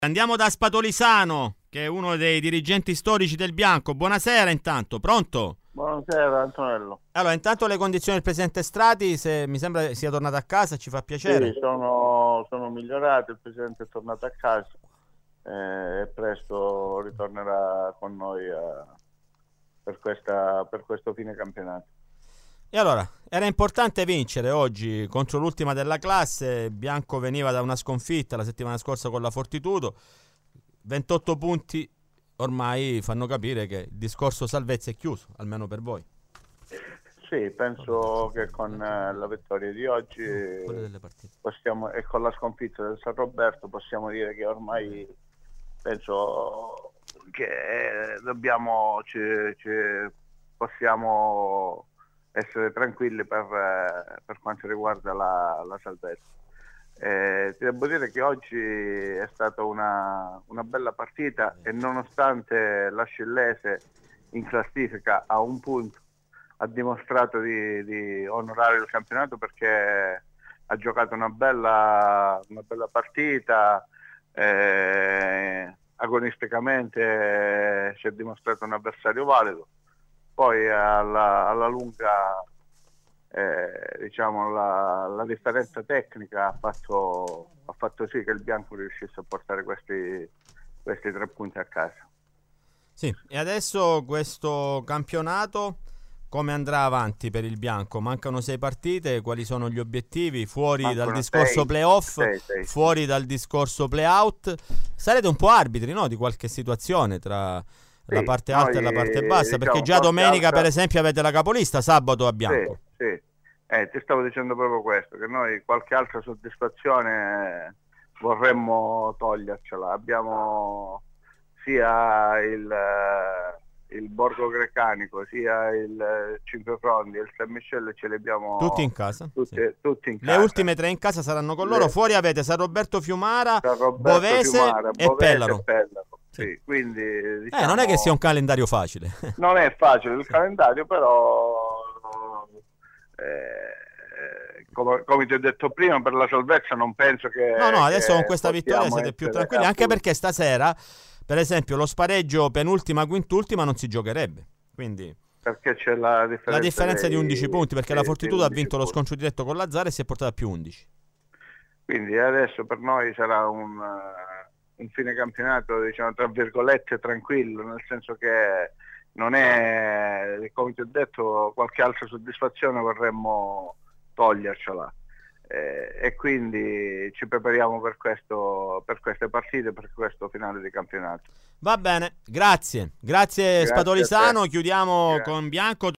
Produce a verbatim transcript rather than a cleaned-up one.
Andiamo da Spatolisano, che è uno dei dirigenti storici del Bianco. Buonasera intanto, pronto? Buonasera Antonello. Allora, intanto le condizioni del presidente Strati, se mi sembra sia tornato a casa, ci fa piacere. Sì, sono, sono migliorate, il presidente è tornato a casa eh, e presto ritornerà con noi a, per, questa, per questo fine campionato. E allora, era importante vincere oggi contro l'ultima della classe. Bianco veniva da una sconfitta la settimana scorsa con la Fortitudo. ventotto punti ormai fanno capire che il discorso salvezza è chiuso, almeno per voi. Sì, penso che con la vittoria di oggi possiamo, e con la sconfitta del San Roberto possiamo dire che ormai penso che dobbiamo ci, ci possiamo essere tranquilli per, per quanto riguarda la, la salvezza. Eh, ti devo dire che oggi è stata una, una bella partita e nonostante la Scillese in classifica a un punto ha dimostrato di, di onorare il campionato perché ha giocato una bella, una bella partita, eh, agonisticamente eh, si è dimostrato un avversario valido. Poi alla, alla lunga eh, diciamo la, la differenza tecnica ha fatto, ha fatto sì che il Bianco riuscisse a portare questi, questi tre punti a casa. Sì, e adesso questo campionato come andrà avanti per il Bianco? Mancano sei partite, quali sono gli obiettivi? Fuori Mancano dal discorso sei, playoff, sei, sei, fuori sì. dal discorso playout. Sarete un po' arbitri, no? Di qualche situazione tra la sì, parte alta e la parte bassa, diciamo, perché già domenica alta... per esempio avete la capolista, sabato a Bianco. Sì, sì. Eh, ti stavo dicendo proprio questo, che noi qualche altra soddisfazione vorremmo togliercela. Abbiamo sia il, il Borgo Grecanico, sia il Cinque Frondi e il San Michele, ce li abbiamo tutti in casa. Tutti, sì. tutti in casa. Le ultime tre in casa saranno con loro. Le... Fuori avete San Roberto Fiumara, San Roberto, Bovese, Fiumara, e Bovese Pellaro. E Pellaro. Sì. Sì, quindi, diciamo, eh, non è che sia un calendario facile. Non è facile il sì. calendario, però eh, come, come ti ho detto prima, per la salvezza non penso che... No, no, adesso con questa vittoria siete più tranquilli, anche perché stasera, per esempio, lo spareggio penultima, quintultima non si giocherebbe, quindi... Perché c'è la differenza, la differenza dei, di undici punti, perché la Fortitudo ha vinto punti. lo scontro diretto con Lazzara e si è portata a più undici. Quindi adesso per noi sarà un... un fine campionato, diciamo, tra virgolette tranquillo, nel senso che non è, come ti ho detto, qualche altra soddisfazione vorremmo togliercela eh, e quindi ci prepariamo per questo, per queste partite, per questo finale di campionato. Va bene, grazie, grazie, grazie Spatolisano, chiudiamo grazie. Con Bianco.